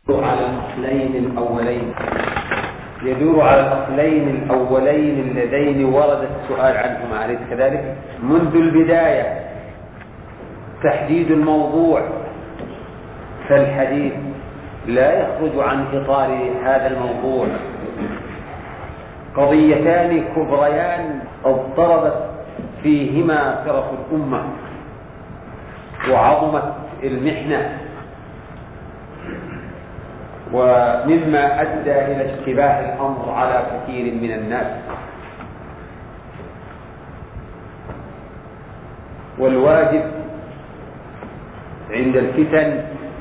يدور على الأصلين الأولين اللذين ورد السؤال عنهما، أليس كذلك؟ منذ البداية تحديد الموضوع، فالحديث لا يخرج عن إطار هذا الموضوع. قضيتان كبريان اضطربت فيهما فرق الأمة وعظمت المحنة، ومما أدى إلى اشتباه الأمر على كثير من الناس. والواجب عند الفتن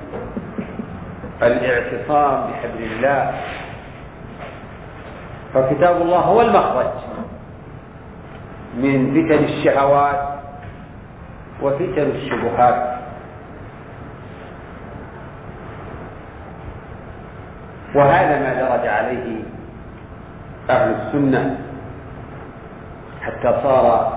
الاعتصام بحبل الله، فكتاب الله هو المخرج من فتن الشهوات وفتن الشبهات. وهذا ما درج عليه أهل السنة حتى صار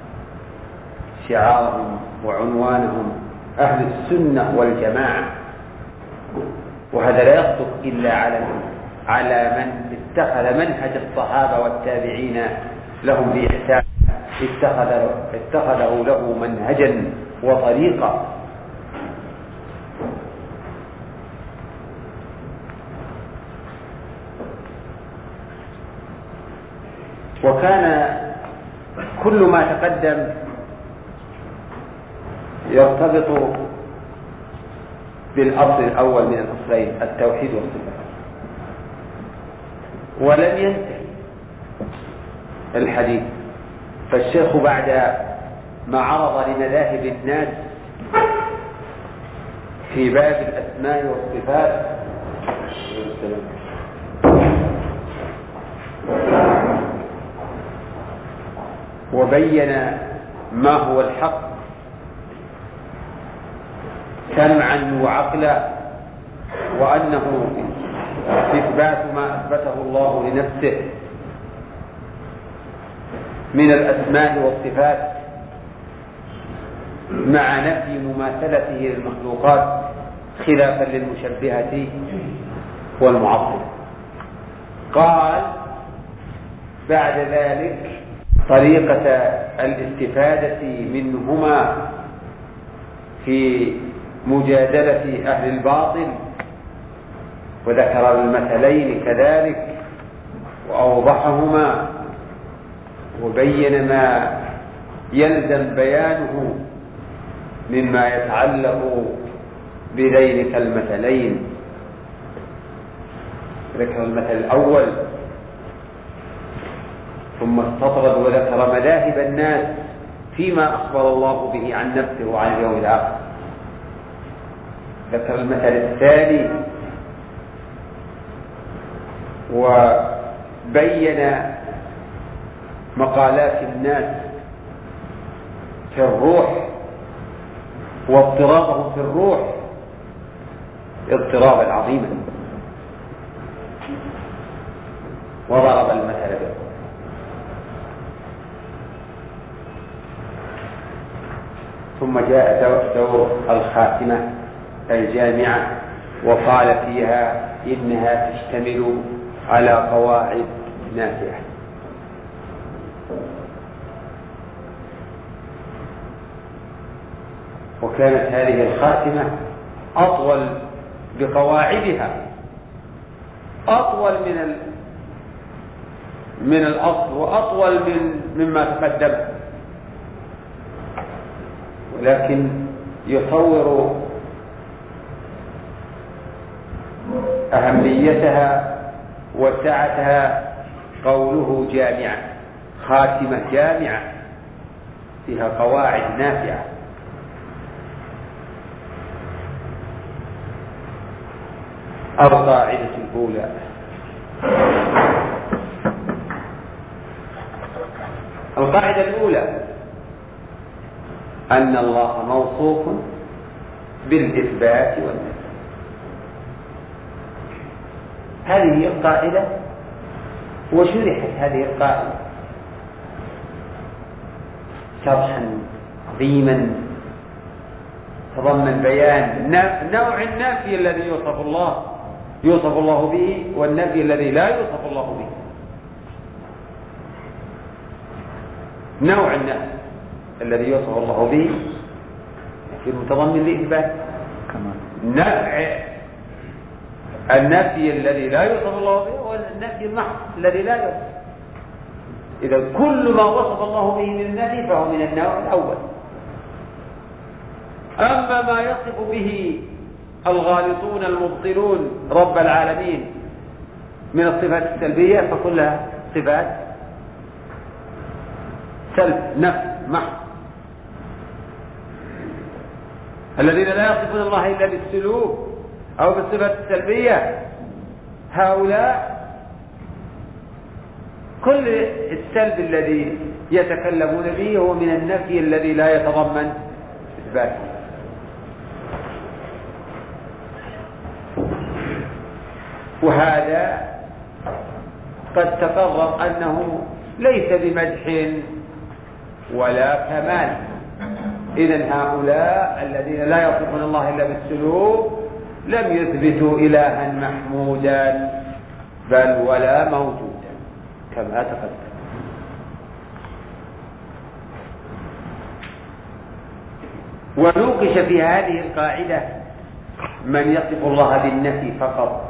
شعارهم وعنوانهم أهل السنة والجماعة. وهذا لا يصدق إلا على من اتخذ منهج الصحابة والتابعين لهم بإحسان، اتخذه له منهجا وطريقا. وكان كل ما تقدم يرتبط بالأصل الأول من الأصلين، التوحيد والصفات. ولم ينتهي الحديث، فالشيخ بعد ما عرض لمذاهب الناس في باب الأسماء والصفات وبين ما هو الحق سمعا وعقلا، وأنه إثبات ما أثبته الله لنفسه من الأسماء والصفات مع نفي مماثلته للمخلوقات خلافا للمشبهة والمعطلة. قال بعد ذلك طريقة الاستفادة منهما في مجادلة أهل الباطل، وذكر المثلين كذلك وأوضحهما، وبين ما يلزم بيانه مما يتعلق بذلك المثلين. ذكر المثل الأول ثم استطرد وذكر مذاهب الناس فيما أخبر الله به عن نفسه وعن اليوم الآخر. ذكر المثل الثاني وبين مقالات الناس في الروح واضطرابهم في الروح اضطرابا عظيما، وضرب المثل به. ثم جاء دور الخاتمة الجامعة وقال فيها إنها تشتمل على قواعد نافعة. وكانت هذه الخاتمة أطول بقواعدها، أطول من الأصل وأطول مما تقدم، ولكن يصور أهميتها وسعتها قوله جامعة، خاتمة جامعة فيها قواعد نافعة. القاعدة الأولى: القاعدة الأولى أن الله موصوف بالإثبات والنفي. هذه هي القاعدة، وشرحت هذه القاعدة شرحا عظيما تضمن بيان نوع النافي الذي يوصف الله يوصف الله به والنفي الذي لا يوصف الله به. نوع النفي الذي يوصف الله به في المتضمن لإثبات، نوع النفي الذي لا يوصف الله به هو النفي المحض الذي لا يوصف. إذا كل ما وصف الله به من النفي فهو من النوع الأول. أما ما يصف به الغالطون المبطلون رب العالمين من الصفات السلبية فكلها صفات سلب نفي محض. الذين لا يصفون الله إلا بالسلوك أو بالصفات السلبية هؤلاء كل السلب الذي يتكلمون به هو من النفي الذي لا يتضمن إثباته. وهذا قد تقرر أنه ليس بمدح ولا كمال. إذن هؤلاء الذين لا يصفون الله إلا بالسلوك لم يثبتوا إلها محمودا بل ولا موجودا كما تقدم. ونوقش في هذه القاعدة من يصف الله بالنفي فقط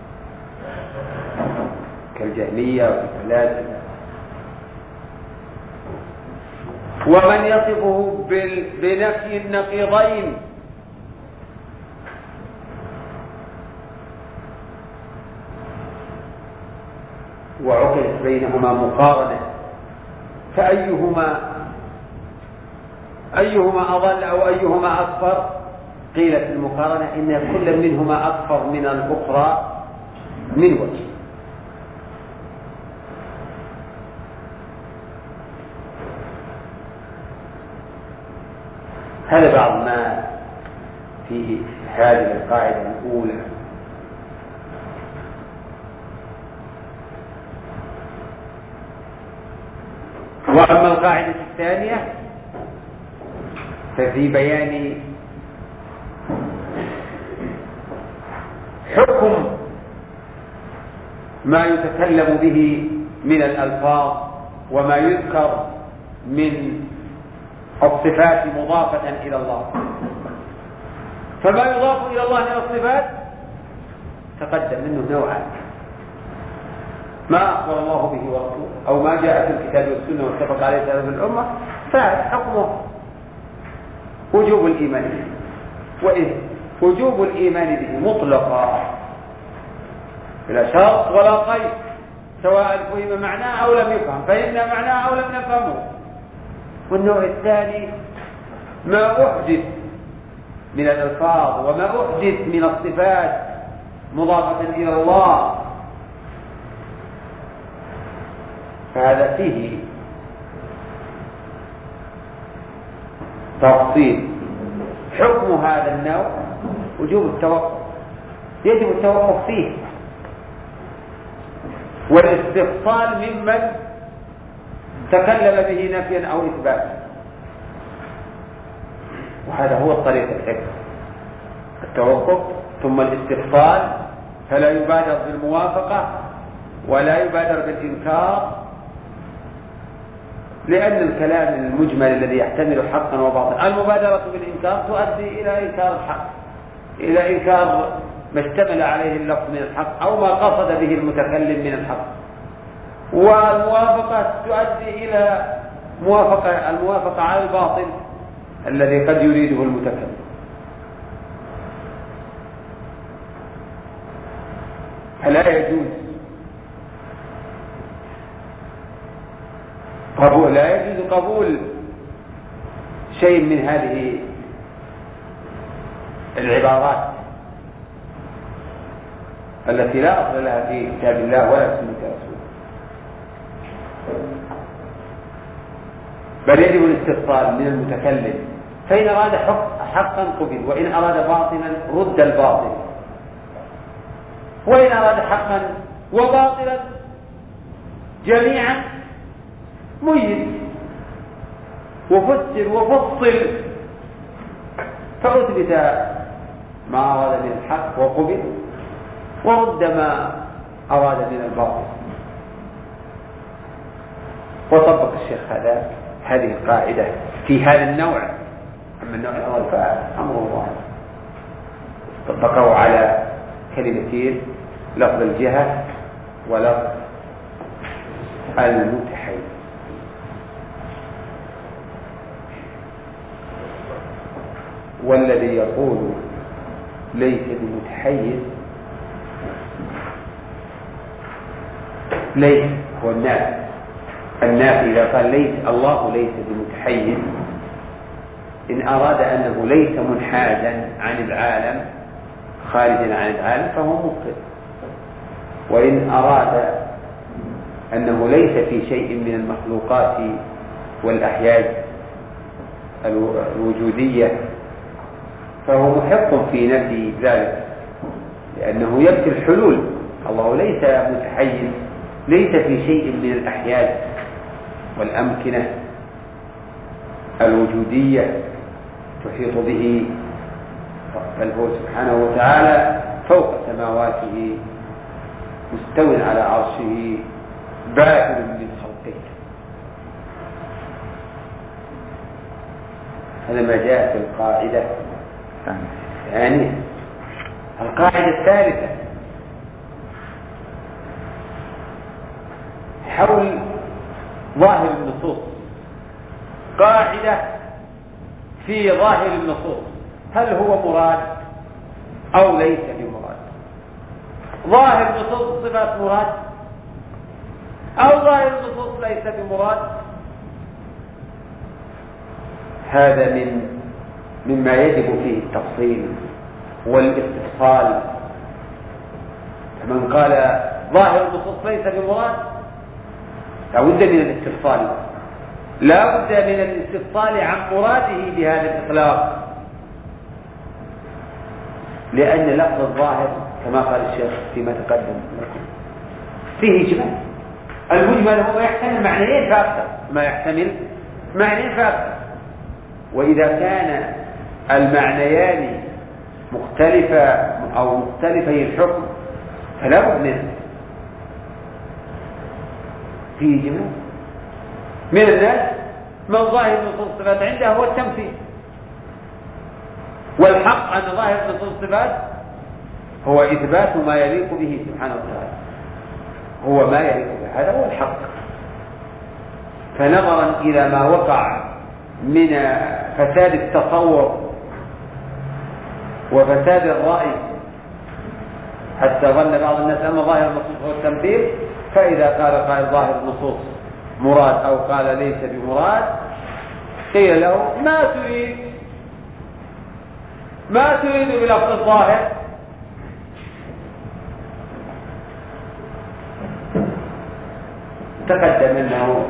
كالجهمية والفلاسفة، ومن يصفه بنفي النقيضين وعقدت بينهما مقارنة فأيهما أضل أو أيهما أكثر؟ قيل في المقارنة إن كل منهما أكثر من الأخرى من وجه. هذا بعض ما في هذه القاعدة الأولى. وأما القاعدة الثانية ففي بيان حكم ما يتكلم به من الألفاظ وما يذكر من الصفات مضافة إلى الله. فما يضاف إلى الله من الصفات تقدم منه نوعان: ما أخبر الله به ورسوله أو ما جاء في الكتاب والسنة واتفق عليه سلف الأمة فحكمه وجوب الإيمان به. وإذ وجوب الإيمان به مطلقا بلا شرط ولا قيد، سواء فهم معناه أو لم يفهم، فإن معناه أو لم نفهمه. والنوع الثاني ما أحدث من الألفاظ وما أحدث من الصفات مضافة إلى الله، فهذا فيه تفصيل. حكم هذا النوع وجوب التوقف، يجب التوقف فيه والاستفصال ممن تكلم به نفيا أو إثباتا. وهذا هو الطريق الحكم: التوقف ثم الاستفصال، فلا يبادر بالموافقة ولا يبادر بالإنكار، لأن الكلام المجمل الذي يحتمل حقا وباطلا المبادرة بالإنكار تؤدي إلى إنكار الحق، إلى إنكار ما اشتمل عليه اللفظ من الحق أو ما قصد به المتكلم من الحق، والموافقة تؤدي إلى الموافقة على الباطل الذي قد يريده المتكلم. فلا يجوز قبول شيء من هذه العبارات التي لا أصل لها في كتاب الله ولا في سنة رسوله، بل يجب الاستفصال من المتكلم، فإن أراد حقا قبل، وإن أراد باطلا رد الباطل، وإن أراد حقا وباطلا جميعا ميز وفسر وفصل، فأثبت ما أراد من الحق وقبل، ورد ما أراد من الباطل. وطبق الشيخ هذه القاعدة في هذا النوع. أما النوع الأول فأمر الله طبقه على كلمتين: لفظ الجهة ولفظ المتحيز. والذي يقول ليس بمتحيز ليس هو النافي إذا قال ليس الله ليس بمتحيز، إن أراد أنه ليس منحازا عن العالم خارجا عن العالم فهو مبطل. وإن أراد أنه ليس في شيء من المخلوقات والأحياز الوجودية فهو محق في نفي ذلك، لأنه يبكي الحلول. الله ليس متحيز، ليس في شيء من الأحياز والأمكنة الوجودية تحيط به، بل هو سبحانه وتعالى فوق سماواته مستو على عرشه باهر من خلقه. هذا ما جاء في القاعدة الثانية. القاعدة الثالثة حول ظاهر النصوص. قاعدة في ظاهر النصوص: هل هو مراد أو ليس بمراد؟ ظاهر النصوص صفات مراد أو ظاهر النصوص ليس بمراد؟ هذا مما يجب فيه التفصيل والاستفصال. من قال ظاهر النصوص ليس بمراد لا بد من الاستفصال، لا بد من الاستفصال عن مراده بهذا الإطلاق، لأن لفظ الظاهر كما قال الشيخ فيما تقدم فيه إجمال. المجمل هو يحتمل معنيين فأكثر، ما يحتمل معنيين فأكثر. وإذا كان المعنيان مختلفة أو مختلفي الحكم فلا بد منه فيه إجمال. من الناس من ظاهر نصوص الصفات عنده هو التمثيل، والحق أن ظاهر نصوص الصفات هو إثبات ما يليق به سبحانه وتعالى، هو ما يليق به، هذا هو الحق. فنظرا إلى ما وقع من فساد التصور وفساد الرأي حتى ظن بعض الناس أن ظاهر النصوص هو التمثيل، فإذا قال ظاهر النصوص مراد أو قال ليس بمراد قيل له ما تريد بلفظ الظاهر؟ تقدم أنه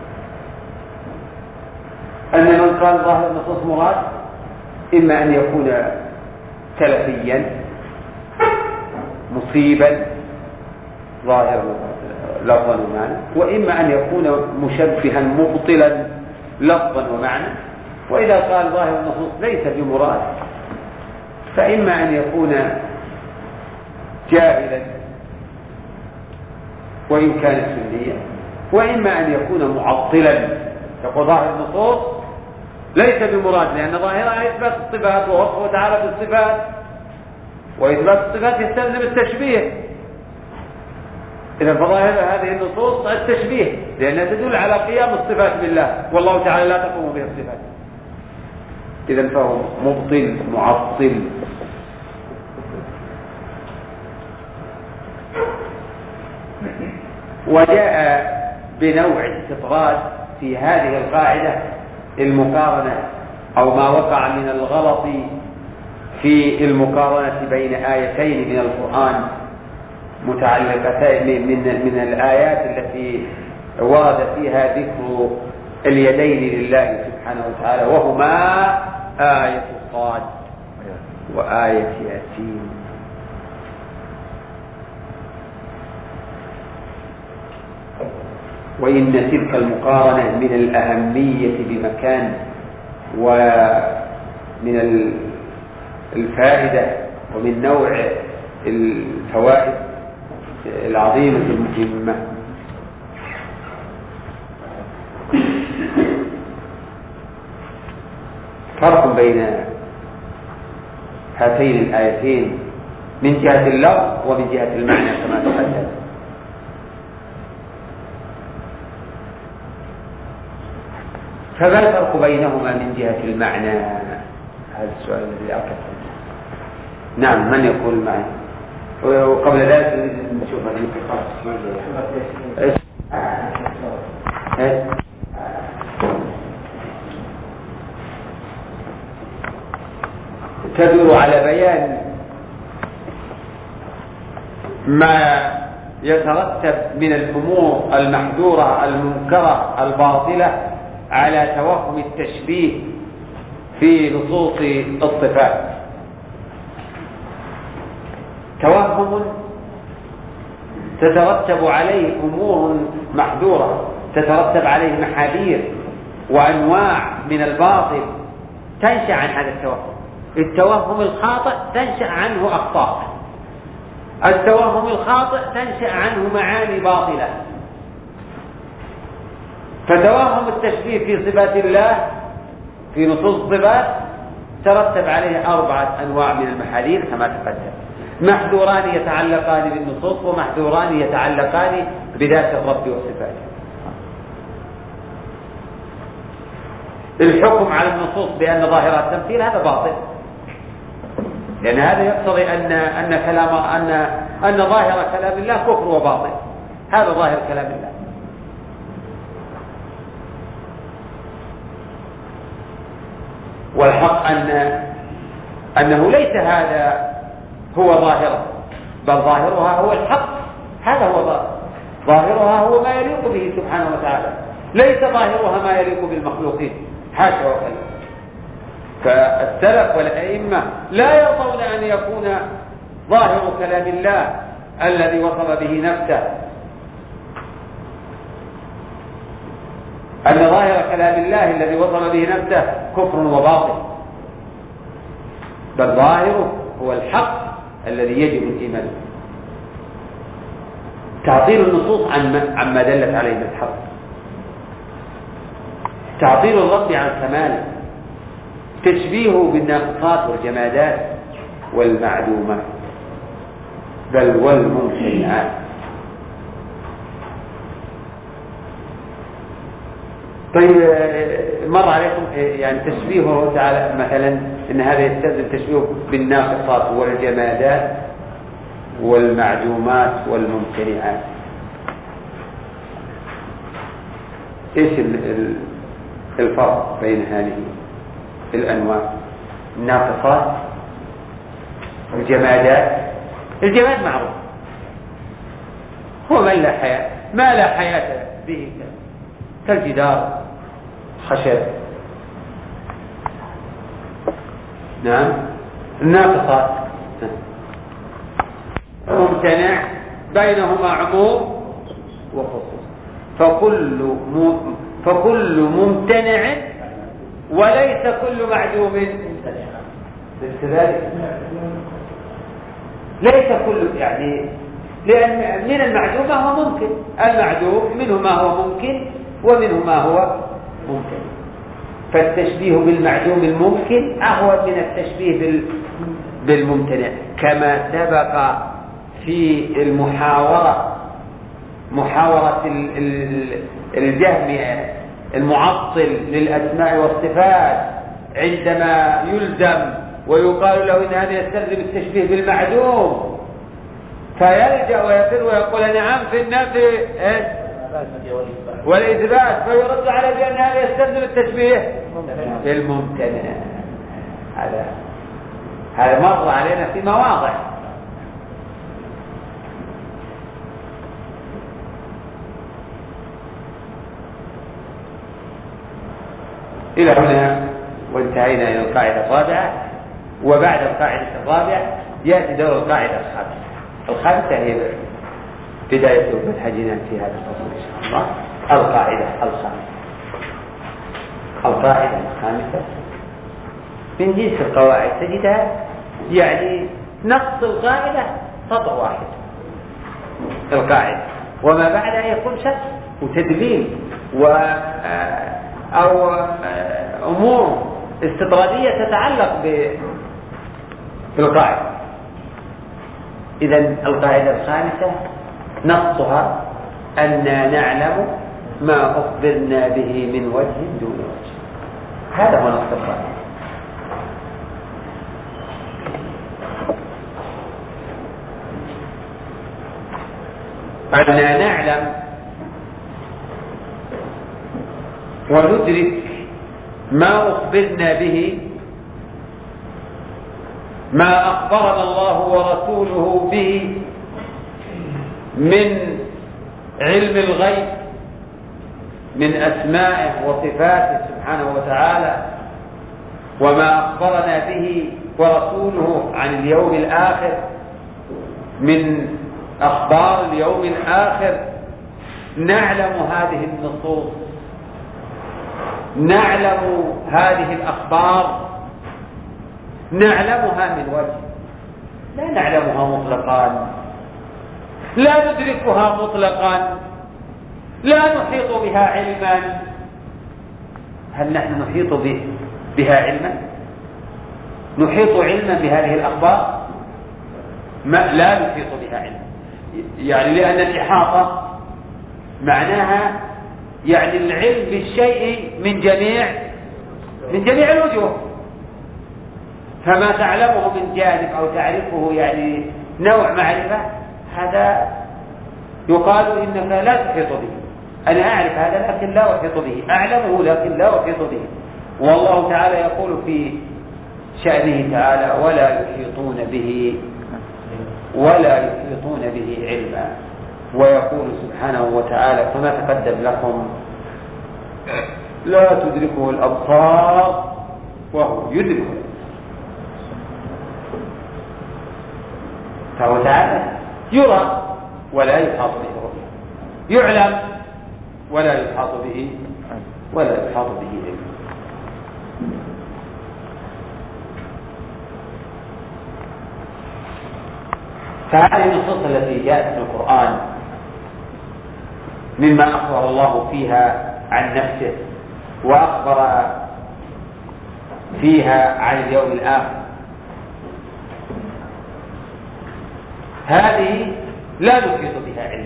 أن من قال ظاهر النصوص مراد إما أن يكون سلفيا مصيبا ظاهر لفظا ومعنى، وإما أن يكون مشبها مبطلا لفظا ومعنى. وإذا قال ظاهر النصوص ليس بمراد فإما أن يكون جاهلا وإن كان سنيا، وإما أن يكون معطلا يقول ظاهر النصوص ليس بمراد لأن ظاهرها إثبات الصفات ووصفه تعالى بالصفات، وإثبات الصفات يستلزم التشبيه. إذا فظاهر هذه النصوص التشبيه لأنها تدل على قيام الصفات بالله، والله تعالى لا تقوم به الصفات. إذا فهو مبطل معطل. وجاء بنوع استطراد في هذه القاعدة المقارنة أو ما وقع من الغلط في المقارنة بين آيتين من القرآن متعلقتين من الآيات التي ورد فيها ذكر اليدين لله سبحانه وتعالى، وهما آية صاد وآية ياسين. وإن تلك المقارنة من الأهمية بمكان ومن الفائدة ومن نوع الفوائد العظيمة المهمة. فرق بين هاتين الآيتين من جهة اللفظ ومن جهة المعنى كما تقدم. فما الفرق بينهما من جهة المعنى؟ هذا السؤال الذي أكثر. نعم، من يقول معي؟ وقبل ذلك نشوف تدور على بيان ما يترتب من الأمور المحذورة المنكرة الباطلة على توهم التشبيه في نصوص الصفات. توهم تترتب عليه أمور محذورة، تترتب عليه محاذير وأنواع من الباطل تنشأ عن هذا التوهم. التوهم الخاطئ تنشأ عنه أخطاء، التوهم الخاطئ تنشأ عنه معاني باطلة. فتوهم التشبيه في صفات الله في نصوص الصفات ترتب عليه 4 أنواع من المحاذير كما تقدم. محذوران يتعلقان بالنصوص، ومحذوران يتعلقان بذات الرب وصفاته. الحكم على النصوص بأن ظاهرها التمثيل هذا باطل، لأن هذا يقتضي أن ظاهر كلام الله كفر وباطل. هذا ظاهر كلام الله. والحق أنه ليس هذا هو ظاهرة، بل ظاهرها هو الحق. هذا هو ظاهرها هو ما يليق به سبحانه وتعالى، ليس ظاهرها ما يليق بالمخلوقين، حاشا وكلا. فالسلف والأئمة لا يرضون أن يكون ظاهر كلام الله الذي وصف به نفسه، أن ظاهر كلام الله الذي وصف به نفسه كفر وباطل، بل ظاهره هو الحق الذي يجب الإيمان. تعطيل النصوص عما دلت عليه الحق، تعطيل الرب عن كماله، تشبيهه بالناقصات والجمادات والمعدومات بل والممتنعات. طيب، مر عليكم يعني تشبيهه تعالى مثلا ان هذا يستلزم تشبيهه بالناقصات والجمادات والمعدومات والممتنعات. ايش الفرق بين هذه الانواع؟ الناقصات والجمادات. الجماد معروف هو ما لا حياة به كالجدار، خشب. نعم. الناقصات ممتنع بينهما عموم وخصوص، فكل ممتنع وليس كل معدوم. ليس كل يعني، لأن من المعدوم ما هو ممكن، المعدوم منه ما هو ممكن ومنه ما هو ممكن. فالتشبيه بالمعدوم الممكن أهون من التشبيه بالممتنع، كما سبق في محاورة الجهم المعطل للأسماء والصفات، عندما يلزم ويقال له إن هذا يستلزم التشبيه بالمعدوم فيلجأ ويفر ويقول نعم في النفي والإثبات، فيرد عليه بأن هذا يستلزم التشبيه بالممتنع. هذا مر علينا في مواضع. إلى هنا وانتهينا إلى القاعدة الرابعة. وبعد القاعدة الرابعة يأتي دور القاعدة الخامسة هي بداية منهجنا في هذا الفصل إن شاء الله. القاعدة الخامسة من جنس القواعد، تجدها يعني نقص القاعدة سطر واحد القاعدة، وما بعدها يكون شك وتدليل أو أمور استطرادية تتعلق بالقاعدة. إذن القاعدة الخامسة نصها أننا نعلم ما أخبرنا به من وجه دون وجه. هذا هو نص القاعدة. أننا نعلم وندرك ما أخبرنا به، ما أخبرنا الله ورسوله به من علم الغيب من أسمائه وصفاته سبحانه وتعالى، وما أخبرنا به ورسوله عن اليوم الآخر من أخبار اليوم الآخر. نعلم هذه النصوص، نعلم هذه الأخبار، نعلمها من وجه، لا نعلمها مطلقا، لا ندركها مطلقا، لا نحيط بها علما. هل نحن نحيط بها علما؟ نحيط علما بهذه الأخبار؟ لا نحيط بها علما، يعني لأن الإحاطة معناها يعني العلم بالشيء من جميع الوجوه. فما تعلمه من جانب أو تعرفه يعني نوع معرفة، هذا يقال إنك لا تحيط به. أنا أعرف هذا لكن لا أحيط به، أعلمه لكن لا أحيط به. والله تعالى يقول في شأنه تعالى ولا يحيطون به علما، ويقول سبحانه وتعالى كما تقدم لكم لا تدركه الأبصار وهو يدركه. فهو تعالى يرى ولا يحاط به رؤية، يعلم ولا يحاط به علم. فهذه النصوص التي جاءت في القرآن مما أخبر الله فيها عن نفسه وأخبر فيها عن اليوم الآخر، هذه لا نحيط بها علم.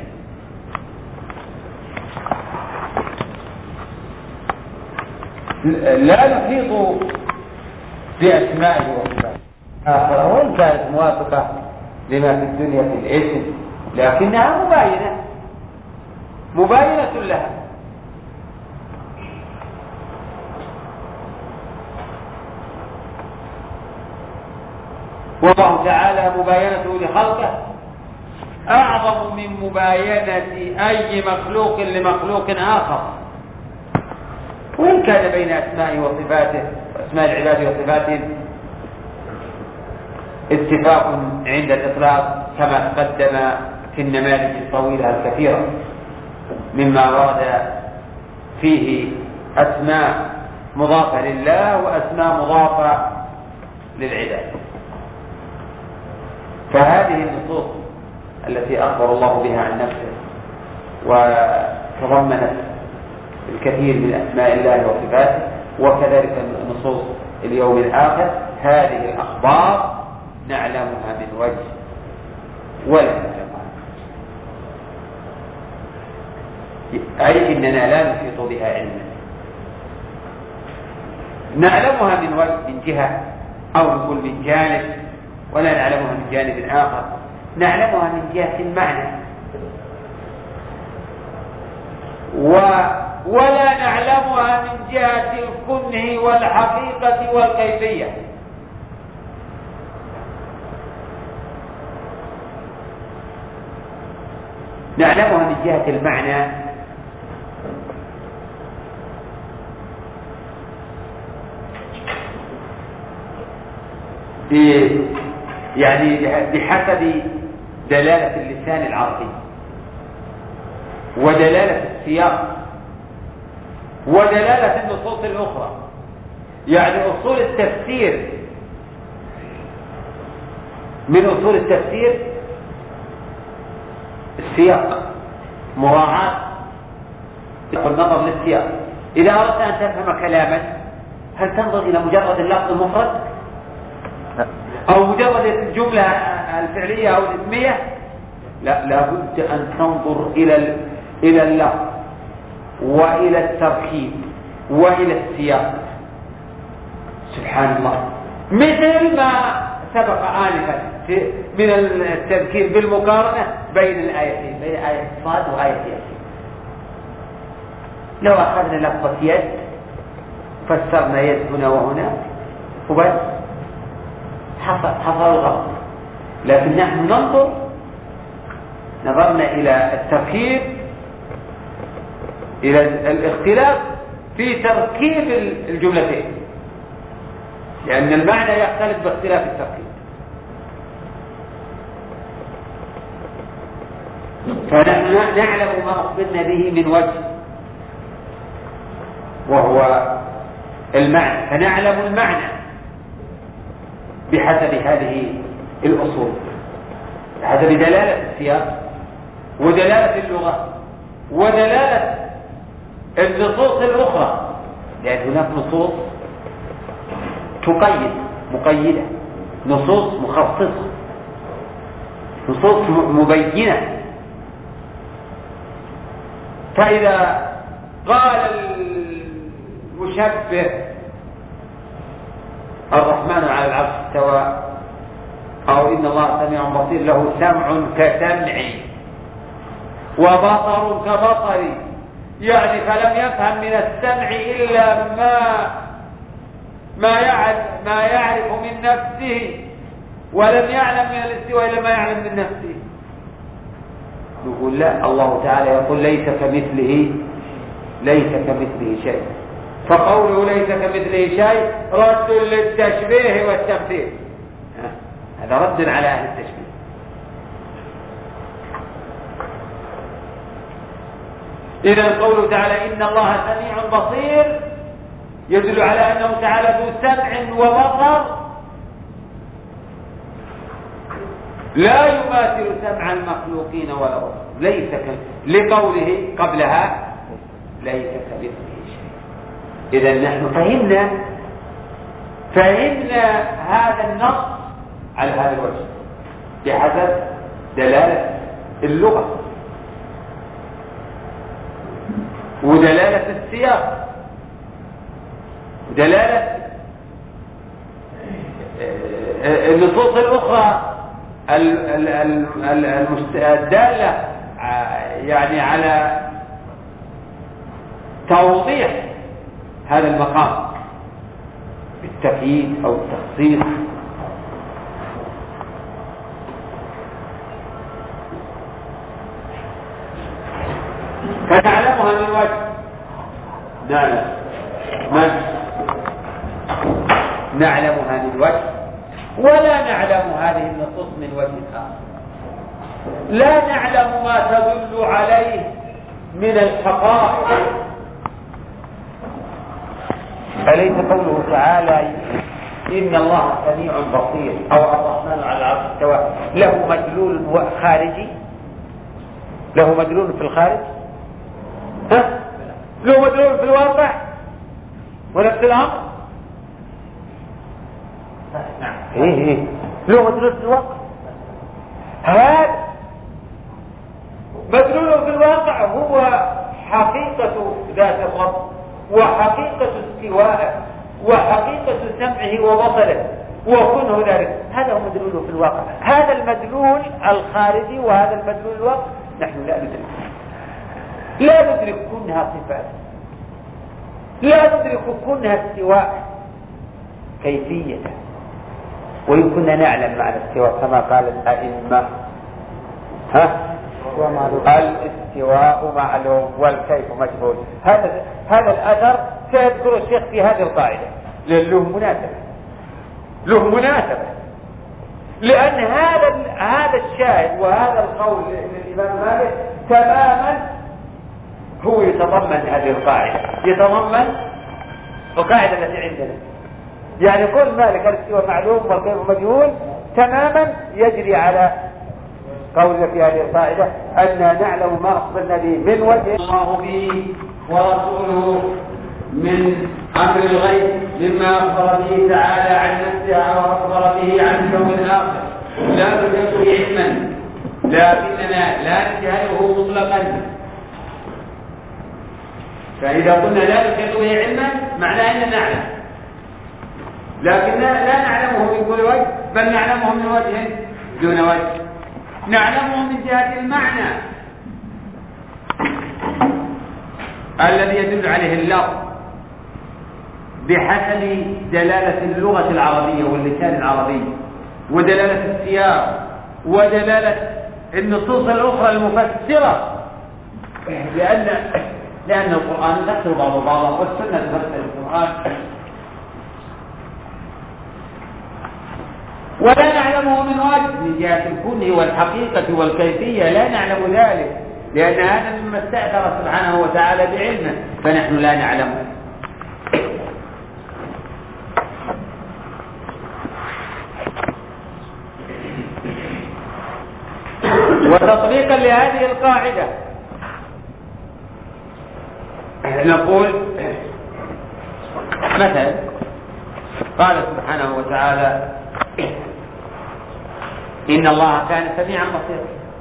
لا نحيط بأسمائه وصفاته، وإن كانت موافقة لما في الدنيا في الاسم، لكنها مباينة لها. والله تعالى مباينته لخلقه أعظم من مباينة أي مخلوق لمخلوق آخر، وإن كان بين أسمائه وصفاته وأسماء العباد وصفاتهم اتفاق عند الإطلاق كما تقدم في النماذج الطويلة الكثيرة مما ورد فيه أسماء مضافة لله وأسماء مضافة للعباد. فهذه النصوص التي أخبر الله بها عن نفسه وتضمنت الكثير من أسماء الله وصفاته، وكذلك نصوص اليوم الآخر، هذه الأخبار نعلمها من وجه ولا نعلمها، أي إننا لا نحيط بها علما. نعلمها من وجه، من جهة، أو نقول من جانب، ولا نعلمها من جانب آخر. نعلمها من جهة المعنى، ولا نعلمها من جهة الكنه والحقيقة والكيفية. نعلمها من جهة المعنى يعني بحسب دلالة اللسان العربي ودلالة السياق ودلالة النصوص الأخرى. يعني أصول التفسير، من أصول التفسير السياق، مراعاة النظر للسياق. إذا أردت أن تفهم كلاما هل تنظر إلى مجرد اللفظ المفرد أو مجرد الجملة الفعلية أو الاسمية؟ لا، لابد أن تنظر إلى اللفظ وإلى التركيب وإلى السياق. سبحان الله، مثل ما سبق آنفا من التذكير بالمقارنة بين الآيتين، بين آية صاد وآية ياسين. لو أخذنا لفظة يد فسرنا يد هنا وهنا وبس حصل الغلط، لكن نحن نظرنا إلى التركيب، إلى الاختلاف في تركيب الجملتين، لأن المعنى يختلف باختلاف التركيب. فنحن نعلم ما أخبرنا به من وجه وهو المعنى، فنعلم المعنى بحسب هذه الأصول، بحسب دلالة السياق ودلالة اللغة ودلالة النصوص الأخرى، لأن هناك نصوص تقيد مقيدة، نصوص مخصصة، نصوص مبينة. فإذا قال المشبه الرحمن على العرش استوى أو إن الله سميع بصير، له سمع كسمعي وبصر كبصري، يعني فلم يفهم من السمع إلا ما يعرف من نفسه، ولم يعلم من الاستواء إلا ما يعلم من نفسه. يقول لا، الله تعالى يقول ليس كمثله شيء، فقوله ليس كمثله شيء رد للتشبيه والتمثيل، هذا رد على أهل التشبيه. إذا قوله تعالى إن الله سميع بصير يدل على أنه تعالى ذو سمع وبصر لا يماثل سمع المخلوقين ولا بصر، ليس لقوله قبلها ليس كمثله شيء. إذا نحن فهمنا هذا النص على هذا الوجه بحسب دلالة اللغة ودلالة السياق ودلالة النصوص الأخرى الدالة يعني على توضيح هذا المقام بالتقييد أو التخصيص. فنعلمها من وجه، نعلمها من وجه، ولا نعلم هذه النصوص من وجه آخر. لا نعلم ما تدل عليه من الحقائق. أليس قوله تعالى إن الله سميع بصير أو الرحمن على العرش استوى له مدلول خارجي، له مدلول في الخارج، له مدلول في الواقع ونفس الأمر؟ إيه له مدلول في الواقع. هذا مدلول في الواقع هو حقيقة ذات الرب وحقيقة استوائه وحقيقة سمعه وبصره وكنه ذلك، هذا هو مدلوله في الواقع. هذا المدلول الخارجي وهذا المدلول الواقع نحن لا ندرك كونها صفات، لا ندرك كونها استواء كيفية، وإن كنا نعلم معنى الاستواء كما قال الأئمة الاستواء معلوم والكيف مجهول. هذا الأثر سيذكر الشيخ في هذه القاعدة له مناسبة، لأن هذا الشاهد وهذا القول للإمام مالك تماما هو يتضمن هذه القاعدة، يتضمن القاعدة التي عندنا. يعني قول مالك الاستواء معلوم والكيف مجهول تماما يجري على قول في هذه القاعدة أن نعلم ما أخبرنا به من وجه الله به ورسوله من أمر الغيب مما أخبر به تعالى عن نفسه أو أخبر به عن اليوم الآخر لا نجد علما، لكننا لا نجهله مطلقا. فإذا قلنا لا نجد به علما معناه أننا نعلم، لكن لا نعلمه من كل وجه، بل نعلمه من وجه دون وجه. نعلمه من جهة المعنى الذي يدل عليه اللفظ بحسب دلالة اللغة العربية واللسان العربي ودلالة السياق ودلالة النصوص الأخرى المفسرة، لأن القرآن يفسر بعضا والسنة تفسر القرآن. ولا نعلمه من وجه من جهة الكون والحقيقة والكيفية، لا نعلم ذلك، لأن هذا مما استأثر سبحانه وتعالى بعلمه، فنحن لا نعلمه. وتطبيقا لهذه القاعدة نقول مثلا قال سبحانه وتعالى إن الله كان سميعا بصيرا.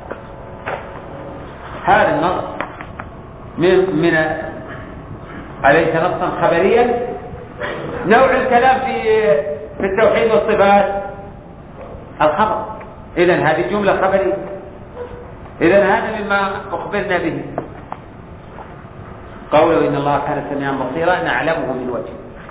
هذا النص من أليس نصا خبريا؟ نوع الكلام في التوحيد والصفات الخبر، إذن هذه جملة خبرية، إذن هذا مما أخبرنا به. قوله إن الله كان سميعا بصيرا نعلمه من وجه،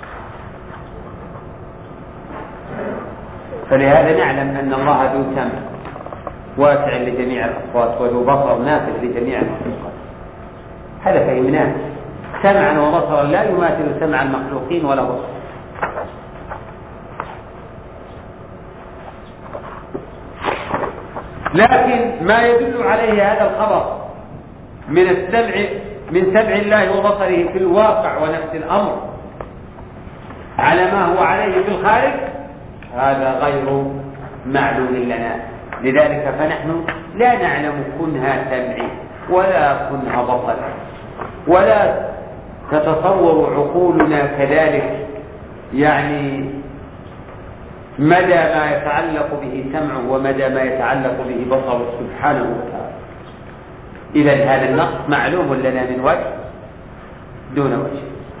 فلهذا نعلم أن الله ذو سمع واسع لجميع الأصوات وذو بصر نافذ لجميع المخلوقات. هذا فهمناه، سمعا وبصرا لا يماثل سمع المخلوقين ولا بصر. لكن ما يدل عليه هذا الخبر من سمع الله وبصره في الواقع ونفس الأمر على ما هو عليه في الخارج، هذا غير معلوم لنا. لذلك فنحن لا نعلم كنها سمع ولا كنها بصر، ولا تتصور عقولنا كذلك يعني مدى ما يتعلق به سمعه ومدى ما يتعلق به بصره سبحانه وتعالى. إذن هذا النص معلوم لنا من وجه دون وجه.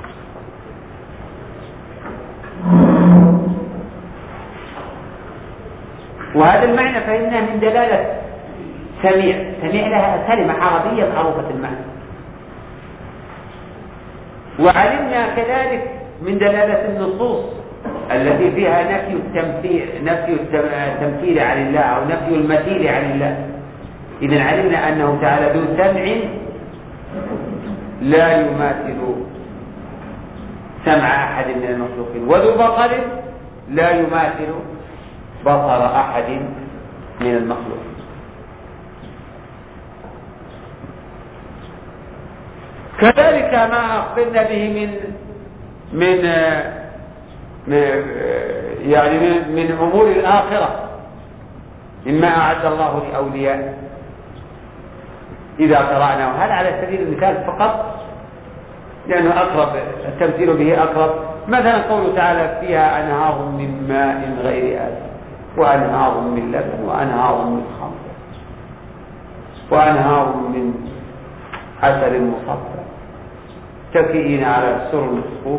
وهذا المعنى فإنه من دلالة سميع لها كلمة عربية معروفة المعنى. وعلمنا كذلك من دلالة النصوص التي فيها نفي التمثيل عن الله أو نفي المثيل عن الله. إذن علمنا أنه تعالى ذو سمع لا يماثل سمع أحد من المخلوقين، وذو بصر لا يماثل بصر أحد من المخلوقين. كذلك ما أخبرنا به من أمور الآخرة مما أعد الله لأوليائه إذا قرأناه، هذا على سبيل المثال فقط لأنه أقرب، التمثيل به أقرب. مثلا قوله تعالى فيها أنهار من ماء غير آسن وأنهار من لبن وأنهار من خمر وأنهار من عسل مصفى تكئين على السر المصفوف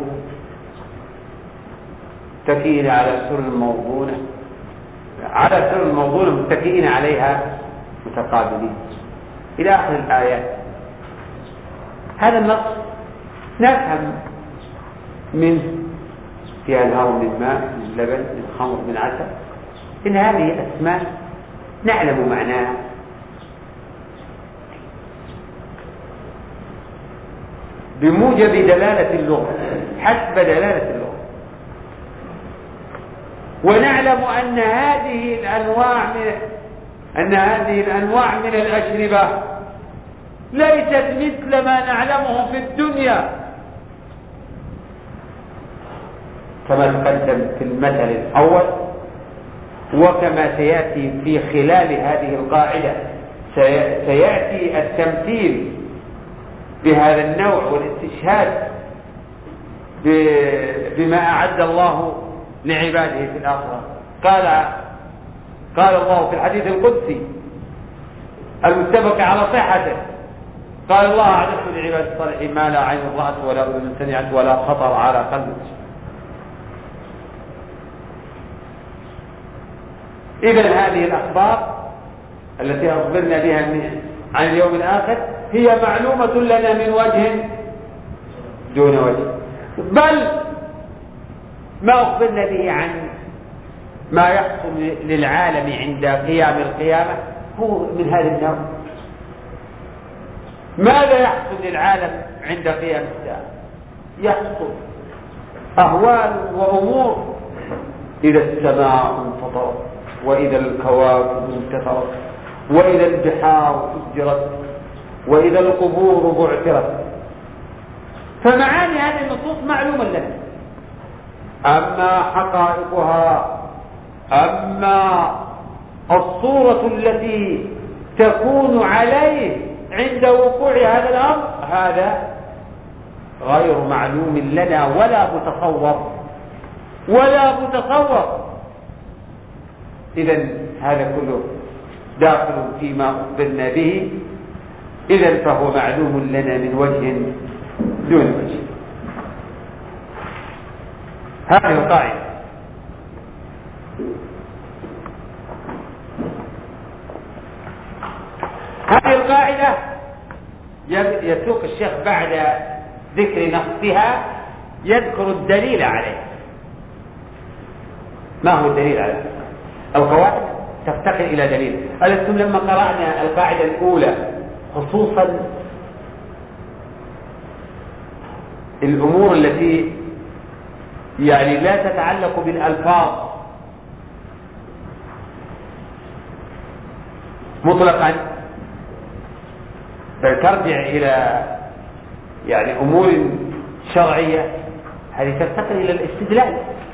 تكئين على السر الموضونة، على السر الموضونة متكئين عليها متقابلين إلى آخر الآيات. هذا النص نفهم من فيها أنهار من ماء من لبن من خمر من عسل إن هذه أسماء نعلم معناها، بموجب دلالة اللغة حسب دلالة اللغة. ونعلم أن هذه الأنواع من الأشربة ليست مثل ما نعلمه في الدنيا، كما تقدم في المثل الأول وكما سيأتي في خلال هذه القاعدة سيأتي التمثيل بهذا النوع والاستشهاد بما أعد الله لعباده في الآخرة. قال الله في الحديث القدسي المتفق على صحته، قال الله أعددت لعباد الصالحين ما لا عين رأت ولا أذن سمعت ولا خطر على قلب بشر. إذن هذه الأخبار التي أخبرنا بها عن اليوم الآخر هي معلومة لنا من وجه دون وجه، بل ما أخبرنا به عن ما يحصل للعالم عند قيام القيامة هو من هذا النوع. ماذا يحصل للعالم عند قيام الساعة؟ يحصل أهوال وأمور، إذا السماء انفطرت وإذا الكواكب انتثرت وإذا البحار فجرت وإذا القبور بعثرت. فمعاني هذه النصوص معلومة لنا، أما حقائقها، أما الصورة التي تكون عليه عند وقوع هذا الأمر هذا غير معلوم لنا ولا متصور. إذن هذا كله داخل فيما أخبرنا به، إذن فهو معلوم لنا من وجه دون وجه. هذه القاعدة. هذه القاعدة يسوق الشيخ بعد ذكر نصها يذكر الدليل عليه. ما هو الدليل عليه؟ القواعد تفتقر إلى دليل. ألستم لما قرأنا القاعدة الأولى خصوصا الأمور التي يعني لا تتعلق بالألفاظ مطلقا، بل ترجع إلى يعني أمور شرعية، هذه تفتقر إلى الاستدلال.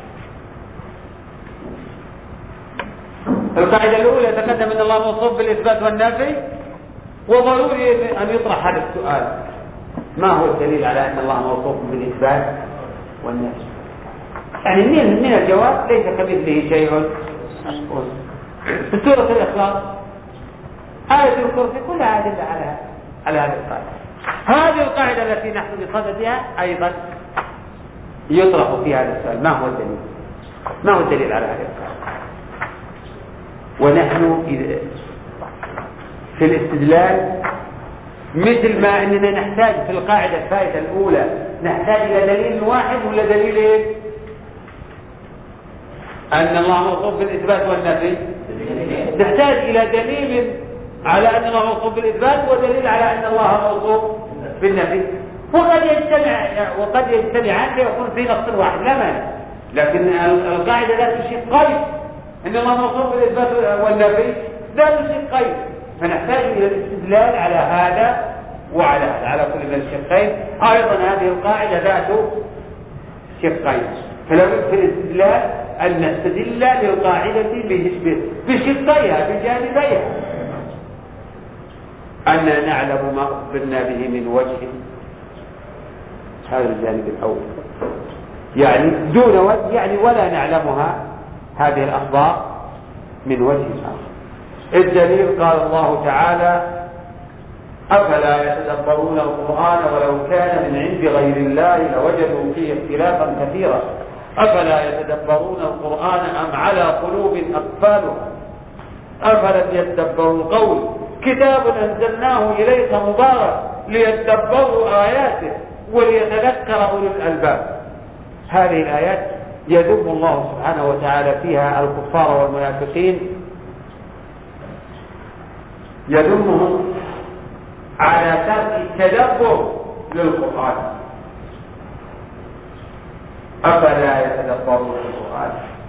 القاعدة الأولى تقدم أن الله موصوف بالإثبات والنفي، وضروري أن يطرح هذا السؤال: ما هو الدليل على أن الله موصوف بالإثبات والنفي؟ يعني من الجواب ليس كمثله شيء. في سورة الإخلاص آية الكرسي كلها أدلة على هذه القاعدة. هذه القاعدة التي نحن بصددها أيضا يطرح في هذا السؤال: ما هو الدليل؟ ما هو الدليل على هذه القاعدة؟ ونحن في الاستدلال مثل ما أننا نحتاج في القاعدة الفائتة الأولى نحتاج إلى دليل واحد ولا دليلين؟ أن الله موصوف بالإثبات والنفي، نحتاج إلى دليل على أن الله موصوف بالإثبات ودليل على أن الله موصوف بالنفي، وقد يجتمعان فيكون في نص واحد لا مانع. لكن القاعدة لا تشير قيد أن الله موصوف بالإثبات والنفي، لا تشير قيد، فنحتاج إلى الاستدلال على هذا وعلى هذا، على كل من الشقين. أيضا هذه القاعدة ذات شقين، فلا بد في الاستدلال أن نستدل للقاعدة بشقيها بجانبيها، أن نعلم ما أخبرنا به من وجه، هذا الجانب الأول، يعني دون وجه، يعني ولا نعلمها هذه الأخبار من وجه آخر. الدليل قال الله تعالى: أفلا يتدبرون القرآن ولو كان من عند غير الله لوجدوا فيه اختلافا كثيرا أفلا يتدبرون القرآن أم على قلوب أقفالها أفلم يتدبروا القول كتاب أنزلناه إليك مبارك ليتدبروا آياته وليتذكر أولو الألباب. هذه الآيات يذم الله سبحانه وتعالى فيها الكفار والمنافقين، يذمهم على ترك التدبر للقرآن. أفلا يتدبرون القرآن،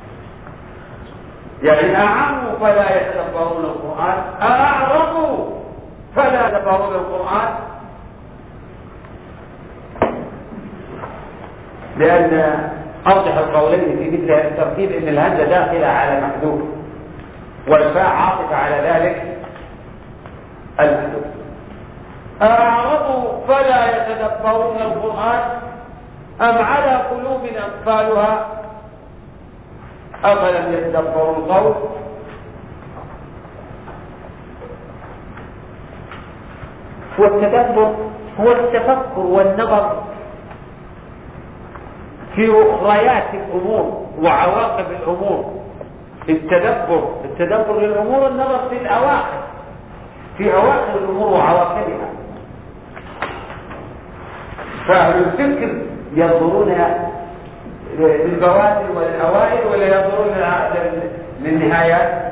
يعني أعموا فلا يتدبرون القرآن، أعرضوا فلا يتدبرون القرآن، لأن أرجح القولين في مثل هذا الترتيب أن الهمزة داخلة على محذوف والفاء عاطفة على ذلك، أعرضوا فلا يتدبرون القرآن أم على قلوب أقفالها أفلم يتدبروا القول. والتدبر هو التفكر والنظر في أخريات الأمور وعواقب الأمور. التدبر للأمور النظر في الأواخر، في أواخر الأمور وعواقبها. فأهل الفكر ينظرون للبوادر والأوائل ولا ينظرون للنهايات؟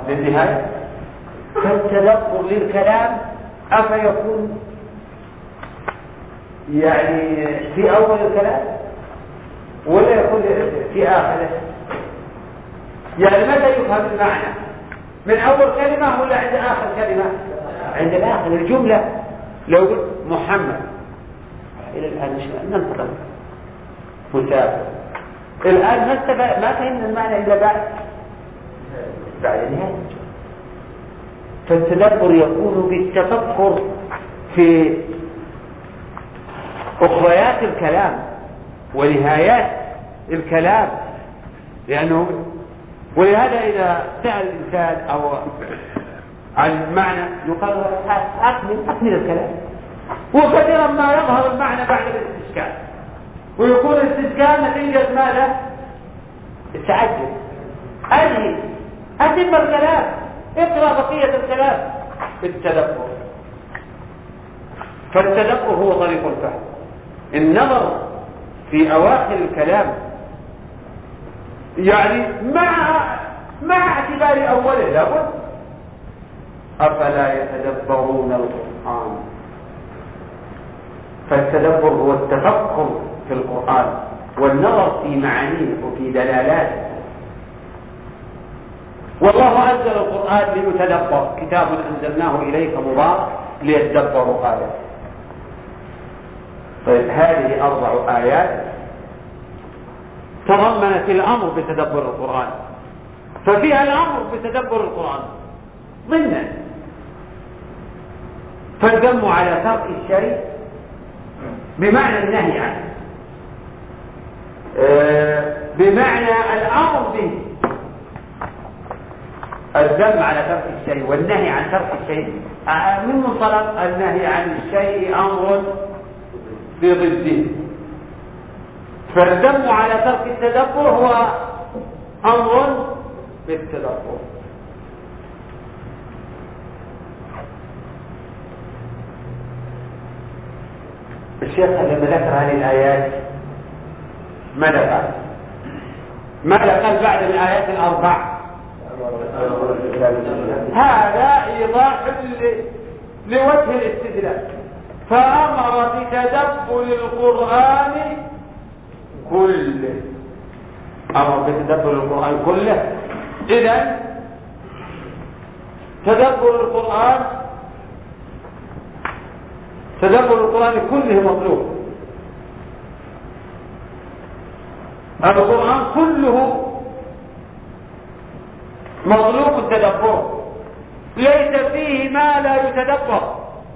فالتدبر للكلام أفيكون يعني في أول الكلام ولا يكون في آخره؟ يعني متى يفهم المعنى؟ من أول كلمة ولا عند آخر كلمة؟ عند الآخر. الجملة لو قلت محمد إلى الآن مش ننتظر مسافر، الآن ما فهمنا المعنى إلا بعد النهاية. فالتدبر يكون بالتفكر في أخريات الكلام ونهايات الكلام، لأنه ولهذا إذا سأل الإنسان أو عن المعنى يقال أكمل الكلام. وكثيرا ما يظهر المعنى بعد الاستشكال، ويكون الاستشكال نتيجة ماذا؟ التعجب. أتم الكلام، اقرأ بقية الكلام. التدبر، فالتدبر هو طريق الفهم. النظر في أواخر الكلام يعني مع اعتبار أوله لابد. أفلا يتدبرون القرآن. فالتدبر هو التفكر في القرآن والنظر في معانيه وفي دلالاته. والله أنزل القرآن ليتدبر، كتاب أنزلناه إليك مبارك ليتدبروا آياته. طيب هذه 4 آيات تضمنت الأمر بتدبر القرآن، ففيها الأمر بتدبر القرآن ضمنا. فالذم على ترك الشيء بمعنى النهي عنه، بمعنى الأمر به. الذم على ترك الشيء والنهي عن ترك الشيء من منطلق النهي عن الشيء أمر بضده. فالذم على ترك التدبر هو أمر بالتدبر. الشيخ لما ذكر هذه الآيات ماذا قال؟ ماذا قال بعد الآيات ال4؟ هذا إيضاح لوجه الاستدلال. فأمر بتدبر القرآن كله. أمر بتدبر القرآن كله. إذن تدبر القرآن كله مطلوب. القرآن كله مطلوب التدبر، ليس فيه ما لا يتدبر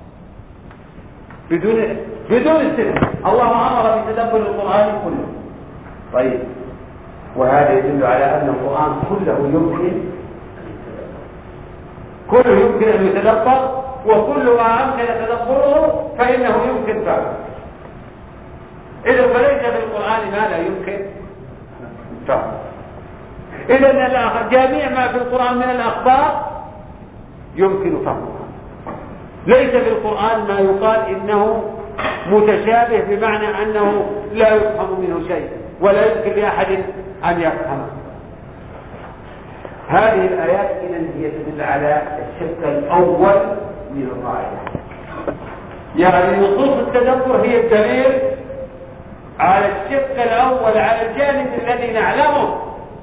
بدون استثناء. الله أمر بتدبر القرآن كله. طيب، وهذا يدل على أن القرآن كله يمكن أن يتدبر، وكل ما أمكن تدبره فإنه يمكن فهمه. إذا فليس في القرآن ما لا يمكن فهمه. إذا جميع ما في القرآن من الأخبار يمكن فهمه. ليس في القرآن ما يقال إنه متشابه بمعنى أنه لا يفهم منه شيء ولا يمكن لأحد أن يفهمه. هذه الآيات إذن هي تدل على الشق الأول من الآية، يعني نصوص التدبر هي الدليل على الشق الأول، على الجانب الذي نعلمه.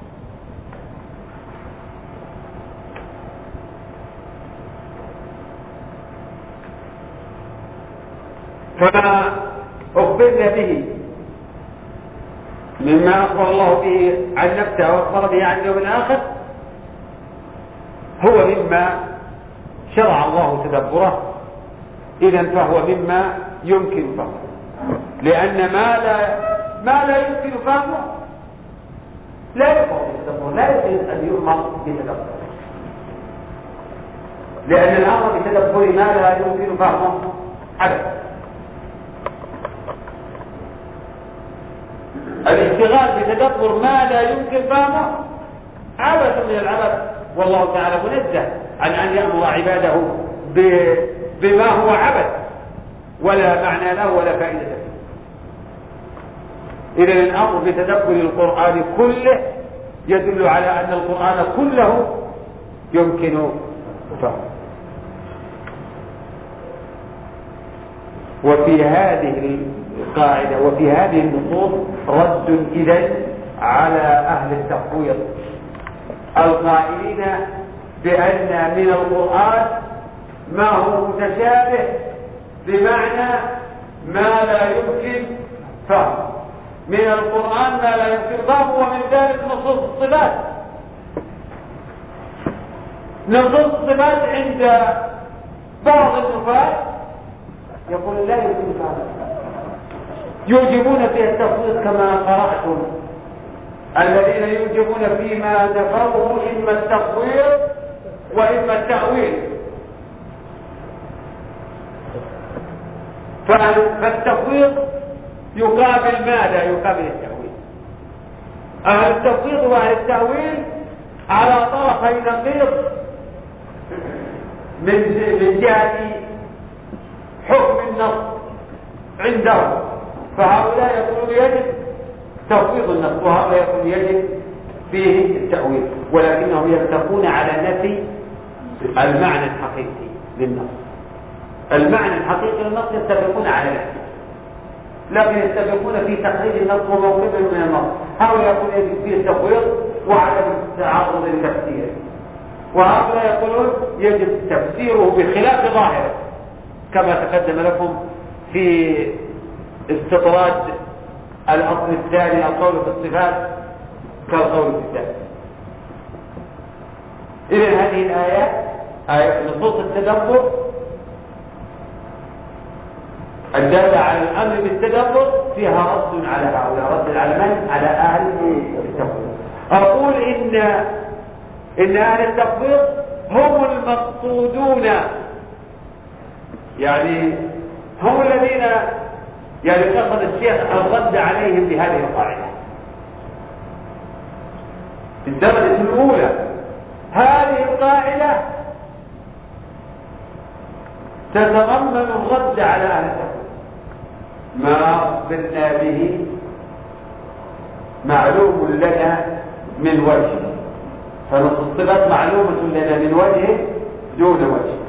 فما أخبرنا به مما أخبر الله به عن نفسه وأخبر به عن اليوم الآخر هو مما شرع الله تدبره إذا فهو مما يمكن فهمه، لأن ما لا يمكن فهمه لا يقوم بالتدبر، لا يمكن أن يؤمر بتدبر، لأن الأمر بتدبر ما لا يمكن فهمه عبث. الاشتغال بتدبر ما لا يمكن فهمه عبث من العبث، والله تعالى منزه عن أن يأمر عباده بما هو عبث ولا معنى له ولا فائدة له. إذن الأمر بتدبر القرآن كله يدل على أن القرآن كله يمكن فهمه. وفي هذه القاعدة وفي هذه النصوص رد إذن على أهل التفويض القائلين بأن من القرآن ما هو متشابه بمعنى ما لا يمكن فهمه، من القرآن ما لا يمكن فهمه، ومن ذلك نصوص الصفات. نصوص الصفات عند بعض النفاة يقول لا يمكن فهمه، يوجبون فيها التفويض كما قرأتم، الذين يوجبون فيما نفوه إما التفويض وإما التأويل. فالتفويض يقابل ماذا؟ يقابل التأويل. أهل التفويض وأهل التأويل على طرفي نقيض من جهة حكم النص عندهم، فهؤلاء يقولون يجب تفويض النص، وهؤلاء يقولون يجب فيه التأويل، ولكنهم يتفقون على نفي المعنى الحقيقي للنص. المعنى الحقيقي للنص يتفقون على نفسه، لكن يتفقون في تقليد النص وموقفه من النص. هؤلاء يقولون يجب فيه التفويض وعدم التعرض للتفسير، وهؤلاء يقولون يجب تفسيره بخلاف ظاهره، كما تقدم لكم في استطراد الأصل الثاني القول في الصفات كالقول في الذات. إذن هذه الآيات آية نصوص التدبر الدالة على الأمر بالتدبر فيها رد على هؤلاء، رد على من؟ على أهل التفويض. أقول إن أهل التفويض هم المقصودون، يعني هم الذين قصد الشيخ الرد عليهم بهذه القاعدة. الدرجة الأولى هذه القاعدة تتضمن الرد على أهل التفويض. ما أخبرنا به معلوم لنا من وجه، فنص الصفات معلومة لنا من وجه دون وجه.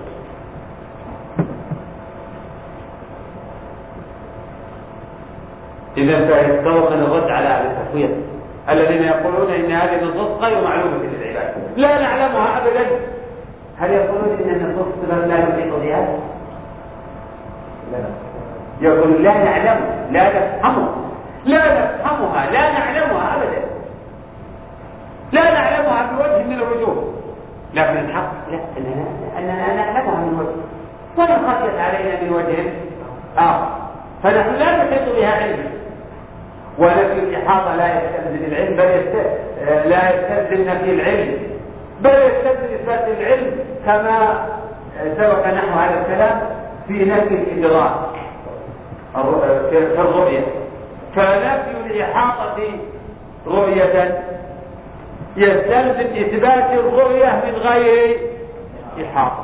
إذا فيتضمن الرد على أهل التفويض الذين يقولون إن هذه النصوص غير معلومة للعباد، لا نعلمها أبدا. هل يقولون إن النصوص لا يحيط بها؟ لا، يقول لا نعلم، لا نفهمها، لا نعلمها أبدا، لا نعلمها بوجه من الوجوه، لكن الحق لا، أننا نعلمها من وجه، وإن خشيت علينا من وجه آخر، فنحن لا نحيط بها علما. ونفي الإحاطة لا يستلزم العلم، لا يستلزم نفي العلم، بل يستلزم إثبات العلم، كما سبق نحو هذا الكلام في نفي الإدراك في الرؤية. فنفي الإحاطة رؤية يستلزم إثبات الرؤية من غير إحاطة.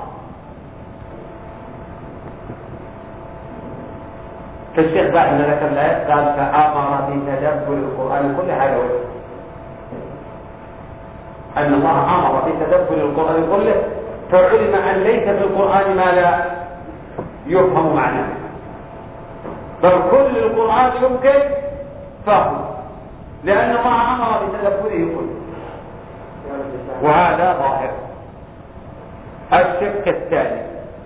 فالشيخ بعد ما ذكر الآيات قال فأمر بتدبر القرآن كله، هذا وجه أن الله أمر بتدبر القرآن كله، فعلم أن ليس في القرآن ما لا يفهم معناه، بل كل القرآن يمكن فهمه، لأن الله أمر بتدبره كله، وهذا ظاهر. الشق الثاني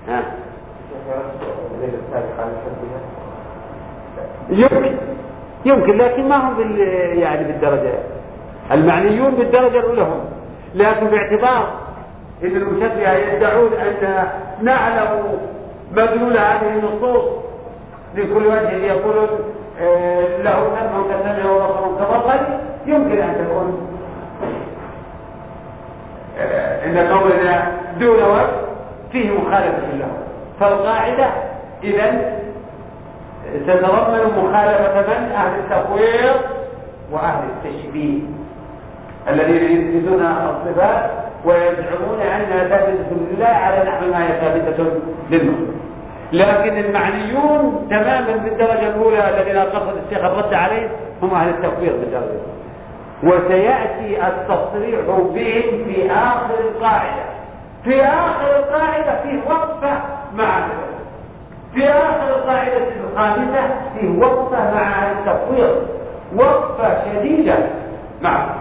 يمكن لكن ما هم بالدرجة، المعنيون بالدرجة الأولى هم، لكن باعتبار إن المشبهة يدعون أن نعلم مدلول هذه النصوص لكل وجه يقول له سمع كسمع وبصر كبصر يمكن أن تكون إن قولنا دون وجه فيه مخالفة له، فالقاعدة إذن تتضمن مخالفة من؟ أهل التفويض وأهل التشبيه الذين يثبتون الصفات ويزعمون أنها ثابتة لله على نحو ما هي ثابتة للمخلوق. لكن المعنيون تماما بالدرجة الأولى الذين قصد الشيخ الرد عليه هم أهل التفويض بالدرجة، وسيأتي التصريح بهم في آخر القاعدة. في آخر القاعدة فيه وقفة مع في آخر القاعدة الخامسة فيه وقفة مع التفويض، وقفة شديدة معه.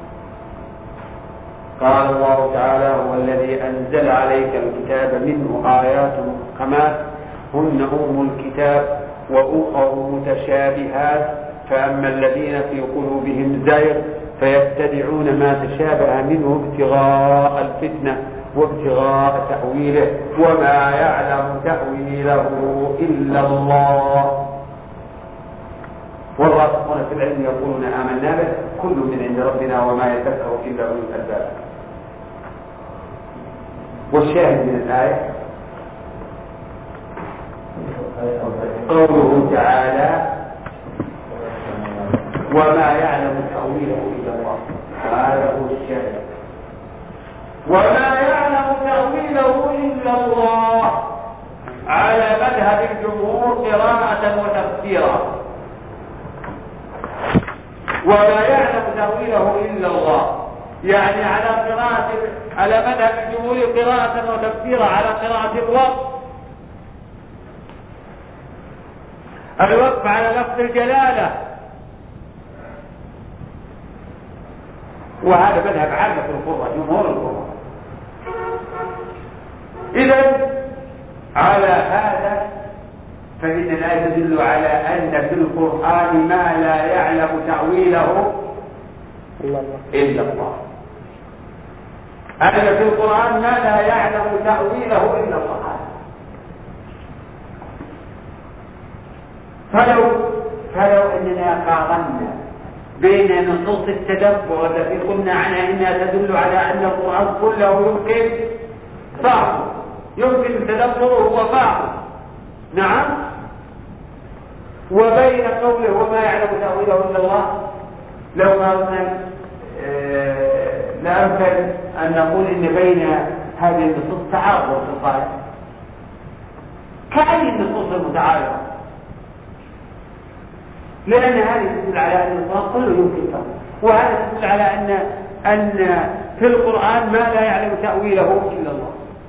قال الله تعالى: هو الذي أنزل عليك الكتاب منه آيات محكمات هن أم الكتاب وأخر متشابهات فأما الذين في قلوبهم زيغ فيتبعون ما تشابه منه ابتغاء الفتنة وابتغاء تأويله وما يعلم تأويله إلا الله والراسخون في العلم يقولون آمنا به كل من عند ربنا وما يذكر إلا أولو الألباب. والشاهد من الآية قوله تعالى: وما يعلم تأويله إلا الله. هذا هو الشاهد، وما يعلم تأويله إلا الله على مذهب الجمهور قراءة وتفسيرا. وما يعلم تأويله إلا الله يعني على مذهب الجمهور قراءة وتفسيرا على قراءة الوقف على لفظ الجلالة، وهذا مذهب عامة القراء جمهور القراء. إذن على هذا فإن الآية تدل على أن في القرآن ما لا يعلم تأويله إلا الله. أن في القرآن ما لا يعلم تأويله إلا الله. فلو أننا قارنا بين نصوص التدبر التي قلنا عنها إنها تدل على أن القرآن كله يمكن تدبره وفاعله، نعم، وبين قوله وما يعلم تأويله إلا الله، لو قارنا لا يمكن أن نقول إن بين هذه النصوص تعارض صفات كأي النصوص المتعارضة، لأن هذه تدل على أن القرآن كله يمكن فهمه، وهذا تدل على أن في القرآن ما لا يعلم تأويله إلا الله.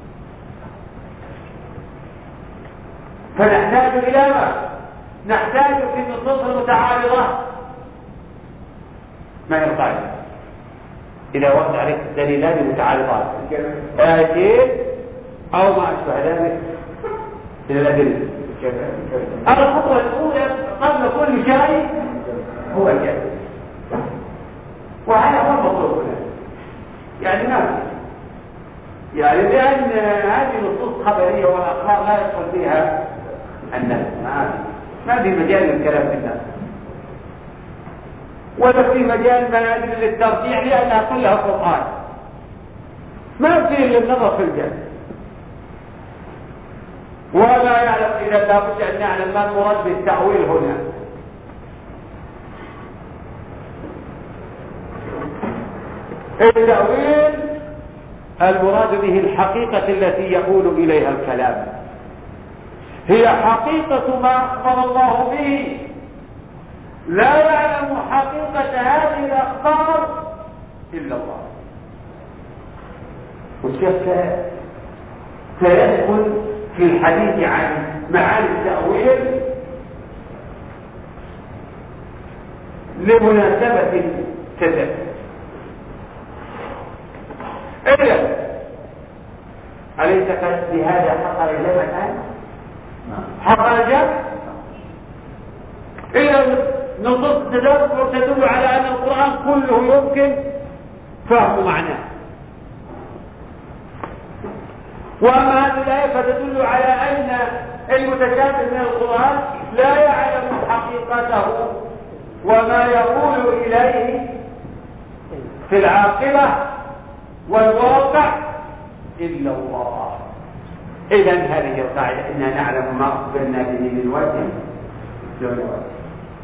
فنحتاج إلى ما؟ نحتاج في النصوص المتعارضة ما يرقى إذا وقت عليك الدليلان المتعارضات آيتين أو ما أشبه ذلك من الأدلة. الخطوة الأولى قبل كل شيء هو الجهل، وهذا هو المطلوب هنا، يعني ما يعني لأن هذه نصوص خبرية والأخبار لا يدخل فيها الناس، ما في مجال للكلام في الناس، ولا في مجال منازل للترجيح لأنها كلها قرآن، ما في للنظر في الجهل. ولا يعلم إذا لابد أن نعلم ما المراد بالتأويل هنا. التأويل المراد به الحقيقة التي يقول إليها الكلام، هي حقيقة ما أخبر الله به، لا يعلم حقيقة هذه الأخبار إلا الله. والشيخ سيدخل في الحديث عن معاني التأويل لمناسبة كذا. إذن أليس بهذا حقر الجمع الآن؟ حقر الجمع؟ إذن نصوص التدبر تدل على أن القرآن كله يمكن فهم معناه، وأما هذه الآية فتدل على أن المتشابه من القرآن لا يعلم حقيقته وما يقول إليه في العاقبة والواقع إلا الله. إذن هذه القاعدة إننا نعلم ما أخبرنا به من وجه دون وجه.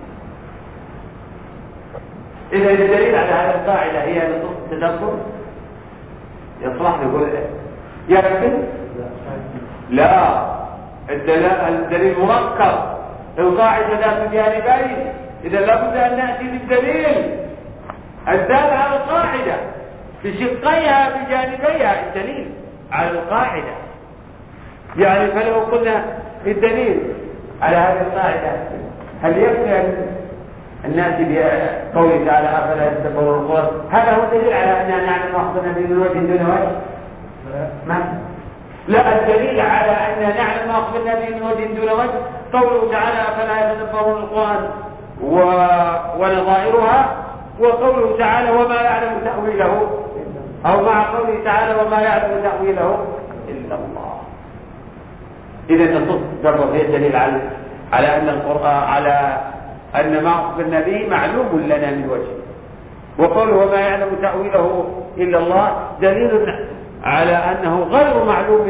إذا الدليل على هذه القاعدة هي نصوص التدبر يصلح نقول يكفي؟ لا، الدليل مركب، القاعدة ذات جانبين، إذا لابد أن نأتي بالدليل الدال على القاعدة بشقيها بجانبيها. الدليل على القاعدة يعني فلو قلنا الدليل على هذه القاعدة هل يكفي أن نأتي بقوله تعالى أفلا يتدبرون القرآن؟ هذا هو الدليل على أننا نعلم أخذنا من وجه دون وجه؟ ما لا، الدليل على أننا نعلم ما أخبرنا به من وجه دون وجه قوله تعالى أفلا يتدبرون القرآن ونظائرها، وقوله تعالى وما يعلم تأويله، أو مع قوله تعالى وما يعلم تأويله إلا الله. إذا نصوص التدبر هي الدليل على أن القرآن على أن ما أخبرنا به معلوم لنا من وجه، وقوله وما يعلم تأويله إلا الله دليل على أنه غير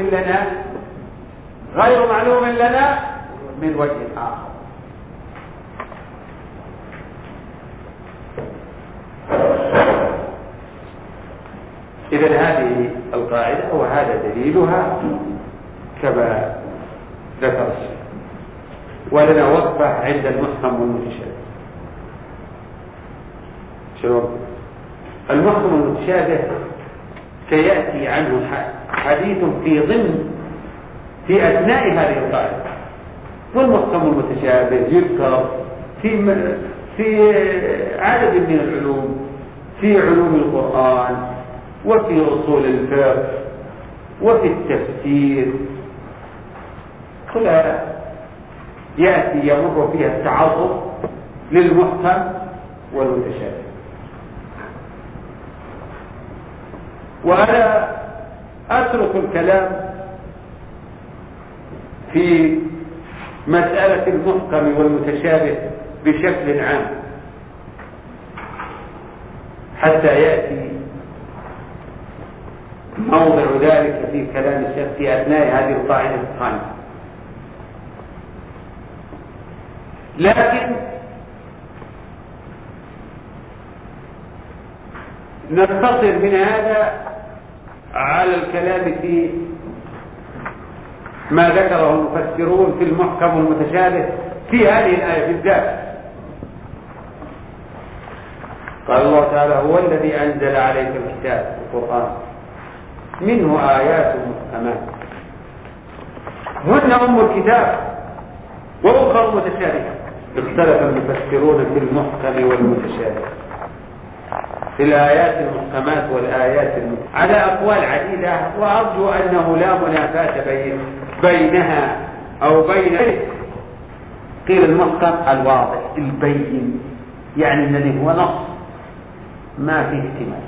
معلوم لنا من وجه آخر. إذن هذه القاعدة وهذا دليلها كما ذكر الشيخ. ولنا وقفة عند المحكم والمتشابه. شنو المحكم والمتشابه؟ سيأتي عنه حديث في أثناء هذه القاعدة. والمحكم والمتشابه يذكر في عدد من العلوم، في علوم القرآن وفي أصول الفقه وفي التفسير، كلها يأتي يمر فيها التعرض للمحكم والمتشابه. وأنا أترك الكلام في مسألة المحكم والمتشابه بشكل عام حتى يأتي موضع ذلك في كلام الشيخ في أثناء هذه القاعدة الخامسة. لكن نقتصر من هذا على الكلام في ما ذكره المفسرون في المحكم والمتشابه في هذه الآية بالذات. قال الله تعالى هو الذي أنزل عليك الكتاب القرآن منه آيات محكمات هن أم الكتاب وأخر متشابهة. اختلف المفسرون في المحكم والمتشابه في الآيات المحكمات والآيات على أقوال عديدة، وأرجو أنه لا منافاة بينها أو بين. قيل المحكم الواضح البين، يعني الذي هو نص ما فيه احتمال،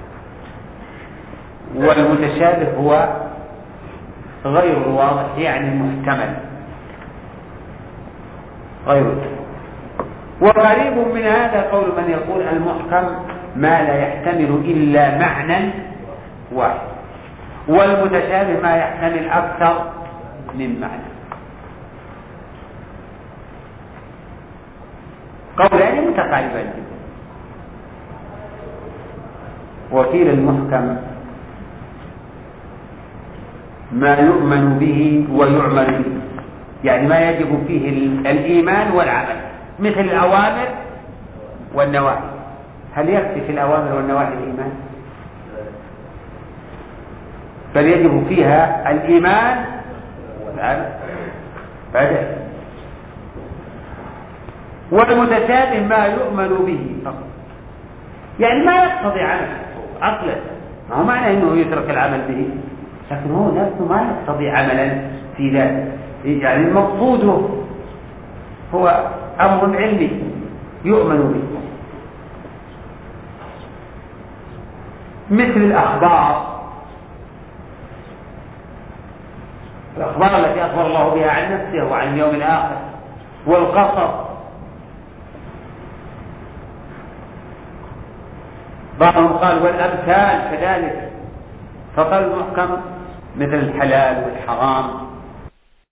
والمتشابه هو غير الواضح يعني المحتمل غير. وقريب من هذا قول من يقول المحكم ما لا يحتمل إلا معنى واحد، والمتشابه ما يحتمل أكثر من معنى. قولان متقاربان جدا. وقيل المحكم ما يؤمن به ويعمل به، يعني ما يجب فيه الإيمان والعمل، مثل الأوامر والنواهي. هل يكفي في الأوامر والنواهي الإيمان؟ بل يجب فيها الإيمان والعمل. والمتشابه ما يؤمن به فقط، يعني ما يقتضي عمل عقلا، ما هو معنى أنه يترك العمل به، لكن هو نفسه ما يقتضي عملا في ذاته. يعني المقصود هو أمر علمي يؤمن به، مثل الأخبار الأخبار التي أخبر الله بها عن نفسه وعن اليوم الآخر، والقصص. بعضهم قال والأمثال كذلك، فقال المحكم مثل الحلال والحرام